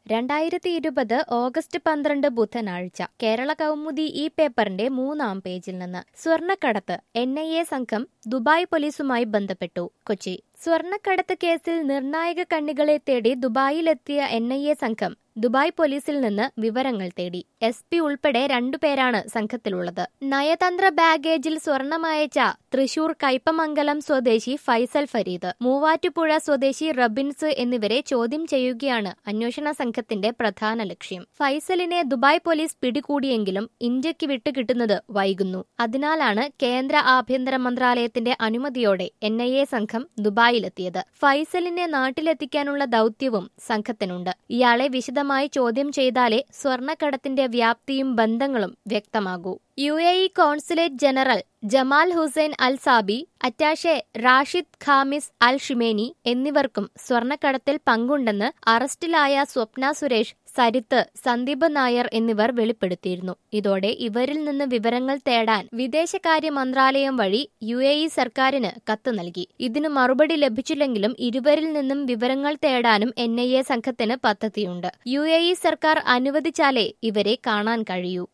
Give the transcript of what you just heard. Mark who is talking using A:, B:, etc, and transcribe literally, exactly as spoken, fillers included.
A: രണ്ടായിരത്തി ഇരുപത് ഓഗസ്റ്റ് പന്ത്രണ്ട് ബുധനാഴ്ച കേരള കൗമുദി ഈ പേപ്പറിന്റെ മൂന്നാം പേജിൽ നിന്ന് സ്വർണ്ണക്കടത്ത് എൻ ഐ എ സംഘം ദുബായ് പോലീസുമായി ബന്ധപ്പെട്ടു. കൊച്ചി സ്വർണ്ണക്കടത്ത് കേസിൽ നിർണായക കണ്ണികളെ തേടി ദുബായിലെത്തിയ എൻ ഐ എ സംഘം ദുബായ് പോലീസിൽ നിന്ന് വിവരങ്ങൾ തേടി. എസ് പി ഉൾപ്പെടെ രണ്ടുപേരാണ് സംഘത്തിലുള്ളത്. നയതന്ത്ര ബാഗേജിൽ സ്വർണമയച്ച തൃശൂർ കയ്പമംഗലം സ്വദേശി ഫൈസൽ ഫരീദ്, മൂവാറ്റുപുഴ സ്വദേശി റബിൻസ് എന്നിവരെ ചോദ്യം ചെയ്യുകയാണ് അന്വേഷണ സംഘത്തിന്റെ പ്രധാന ലക്ഷ്യം. ഫൈസലിനെ ദുബായ് പോലീസ് പിടികൂടിയെങ്കിലും ഇന്ത്യക്ക് വിട്ടുകിട്ടുന്നത് വൈകുന്നു. അതിനാലാണ് കേന്ദ്ര ആഭ്യന്തര മന്ത്രാലയത്തിന്റെ അനുമതിയോടെ എൻ ഐ എ സംഘം ദുബായിലെത്തിയത്. ഫൈസലിനെ നാട്ടിലെത്തിക്കാനുള്ള ദൌത്യവും സംഘത്തിനുണ്ട്. ഇയാളെ വിശദമായി ചോദ്യം ചെയ്താലേ സ്വർണ്ണക്കടത്തിന്റെ വ്യാപ്തിയും ബന്ധങ്ങളും വ്യക്തമാകൂ. U A E consulate general Jamal Hussain Al Sabi, attache Rashid Khamis Al Shimeni എന്നിവർക്കും സ്വർണ്ണക്കടത്തിൽ പങ്കുണ്ടെന്ന് അറസ്റ്റിലായ സ്വപ്ന സുരേഷ്, സരിത്ത്, സന്ദീപ് നായർ എന്നിവർ വെളിപ്പെടുത്തിയിരുന്നു. ഇതോടെ ഇവരിൽ നിന്ന് വിവരങ്ങൾ തേടാൻ വിദേശകാര്യ മന്ത്രാലയം വഴി യു എ ഇ സർക്കാരിന് കത്ത് നൽകി. ഇതിന് മറുപടി ലഭിച്ചില്ലെങ്കിലും ഇരുവരിൽ നിന്നും വിവരങ്ങൾ തേടാനും എൻ ഐ എ സംഘത്തിന് പദ്ധതിയുണ്ട്. യു എ ഇ സർക്കാർ അനുവദിച്ചാലേ ഇവരെ കാണാൻ കഴിയൂ.